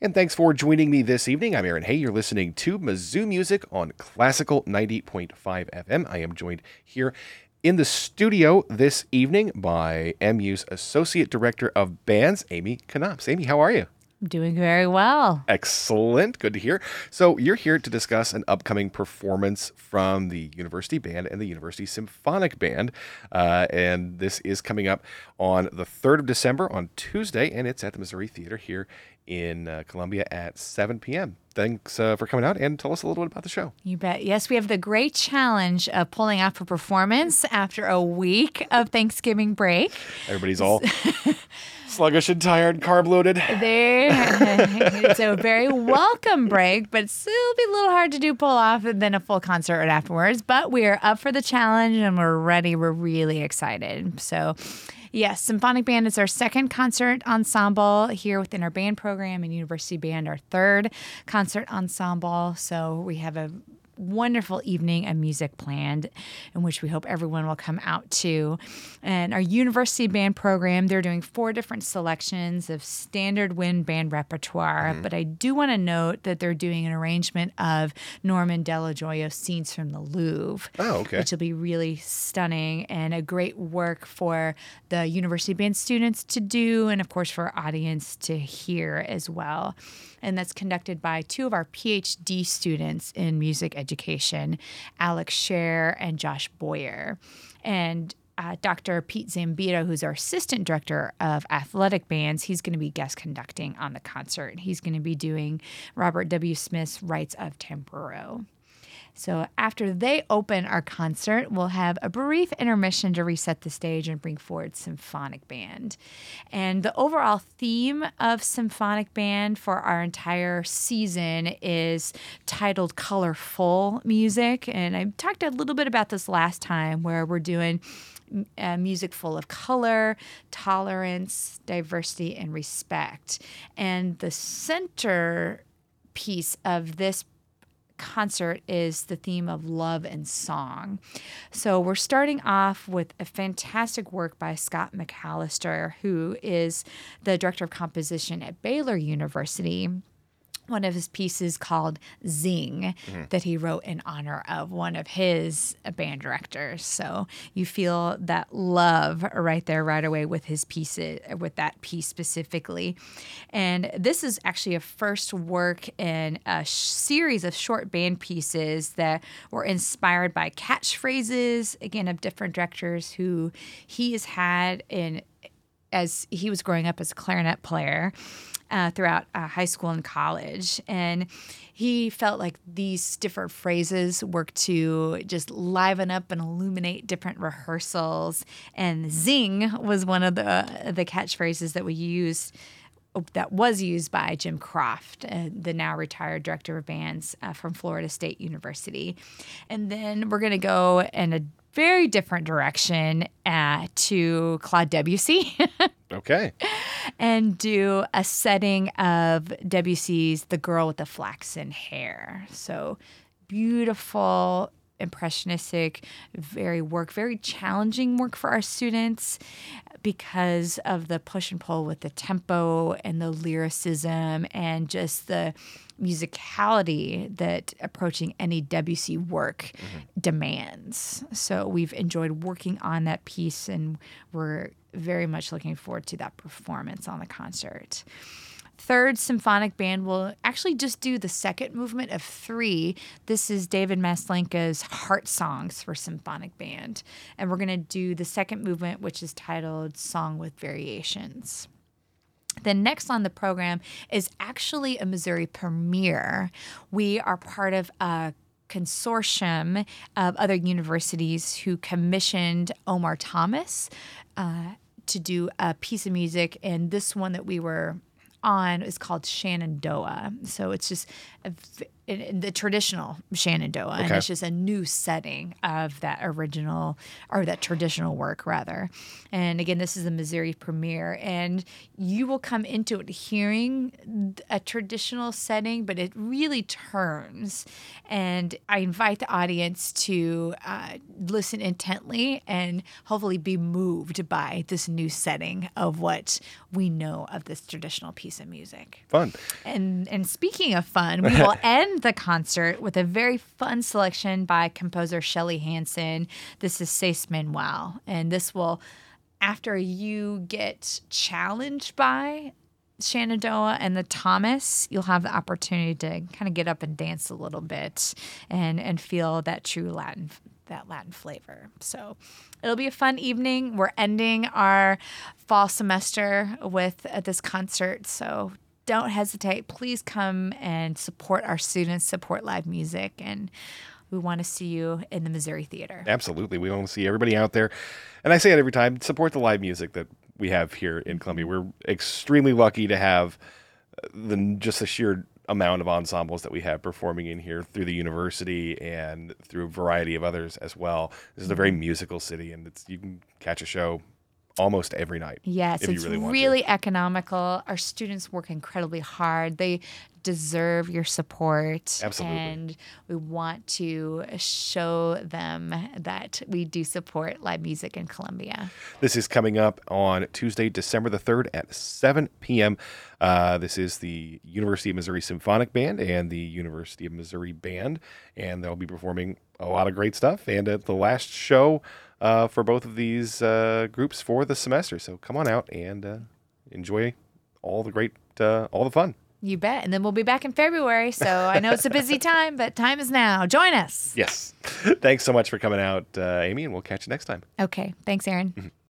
And thanks for joining me this evening. I'm Aaron Hay. You're listening to Mizzou Music on Classical 90.5 FM. I am joined here in the studio this evening by MU's Associate Director of Bands, Amy Knops. Amy, how are you? Doing very well. Excellent. Good to hear. So you're here to discuss an upcoming performance from the University Band and the University Symphonic Band. And this is coming up on the 3rd of December on Tuesday, and it's at the Missouri Theater here in Columbia at 7 p.m. Thanks for coming out, and tell us a little bit about the show. You bet. Yes, we have the great challenge of pulling off a performance after a week of Thanksgiving break. Everybody's all sluggish and tired, carb loaded. It's a very welcome break, but it'll be a little hard to pull off and then a full concert right afterwards. But we are up for the challenge and we're ready. We're really excited. So, yes, Symphonic Band is our second concert ensemble here within our band program, and University Band our third concert ensemble. So we have a wonderful evening of music planned in which we hope everyone will come out to. And our University Band program, they're doing 4 different selections of standard wind band repertoire. But I do want to note that they're doing an arrangement of Norman Della Gioia Scenes from the Louvre, which will be really stunning and a great work for the University Band students to do, and of course for our audience to hear as well. And that's conducted by 2 of our PhD students in music education, Alex Scher and Josh Boyer. And Dr. Pete Zambito, who's our assistant director of athletic bands, he's going to be guest conducting on the concert. He's going to be doing Robert W. Smith's Rites of Temporo. So after they open our concert, we'll have a brief intermission to reset the stage and bring forward Symphonic Band. And the overall theme of Symphonic Band for our entire season is titled Colorful Music. And I talked a little bit about this last time, where we're doing music full of color, tolerance, diversity, and respect. And the center piece of this concert is the theme of love and song. So we're starting off with a fantastic work by Scott McAllister, who is the director of composition at Baylor University. One of his pieces called Zing that he wrote in honor of one of his band directors. So you feel that love right there right away with his pieces, with that piece specifically. And this is actually a first work in a series of short band pieces that were inspired by catchphrases, again, of different directors who he has had as he was growing up as a clarinet player. Throughout high school and college. And he felt like these different phrases worked to just liven up and illuminate different rehearsals. And zing was one of the catchphrases that was used by Jim Croft, the now retired director of bands from Florida State University. And then we're going to go in a very different direction to Claude Debussy. Okay. And do a setting of Debussy's The Girl with the Flaxen Hair. So beautiful, impressionistic, very challenging work for our students because of the push and pull with the tempo and the lyricism and just the musicality that approaching any Debussy work demands. So we've enjoyed working on that piece, and we're very much looking forward to that performance on the concert. Third Symphonic Band will actually just do the second movement of 3. This is David Maslenka's Heart Songs for Symphonic Band. And we're going to do the second movement, which is titled Song with Variations. Then next on the program is actually a Missouri premiere. We are part of a consortium of other universities who commissioned Omar Thomas to do a piece of music, and this one that we were on is called Shenandoah. So it's just the traditional Shenandoah, and it's just a new setting of that original, or that traditional work rather. And again, this is the Missouri premiere, and you will come into it hearing a traditional setting, but it really turns. And I invite the audience to listen intently and hopefully be moved by this new setting of what we know of this traditional piece some music. Fun. And speaking of fun, we will end the concert with a very fun selection by composer Shelly Hansen. This is Seis Manuel, and this will, after you get challenged by Shenandoah and the Thomas, you'll have the opportunity to kind of get up and dance a little bit and feel that true Latin flavor. So it'll be a fun evening. We're ending our fall semester with this concert, so don't hesitate. Please come and support our students, support live music, and we want to see you in the Missouri Theater. Absolutely. We want to see everybody out there. And I say it every time, support the live music that we have here in Columbia. We're extremely lucky to have just the sheer amount of ensembles that we have performing in here through the university and through a variety of others as well. This is a very musical city, and you can catch a show almost every night. Yes, if it's you really want really economical. Our students work incredibly hard. They deserve your support. Absolutely. And we want to show them that we do support live music in Columbia. This is coming up on Tuesday, December the 3rd at 7 p.m. This is the University of Missouri Symphonic Band and the University of Missouri Band, and they'll be performing a lot of great stuff. And the last show for both of these groups for the semester. So come on out and enjoy all the fun. You bet. And then we'll be back in February. So I know it's a busy time, but time is now. Join us. Yes. Thanks so much for coming out, Amy, and we'll catch you next time. Okay. Thanks, Aaron.